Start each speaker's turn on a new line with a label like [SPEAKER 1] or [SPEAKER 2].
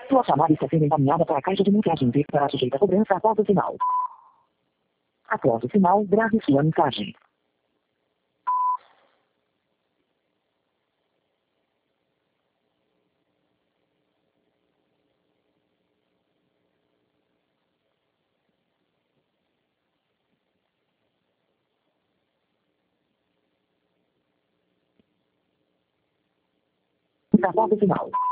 [SPEAKER 1] Sua chamada está sendo encaminhada para a caixa de mensagens e estará sujeita a cobrança após o sinal. Após o sinal, grave sua mensagem. Após o sinal.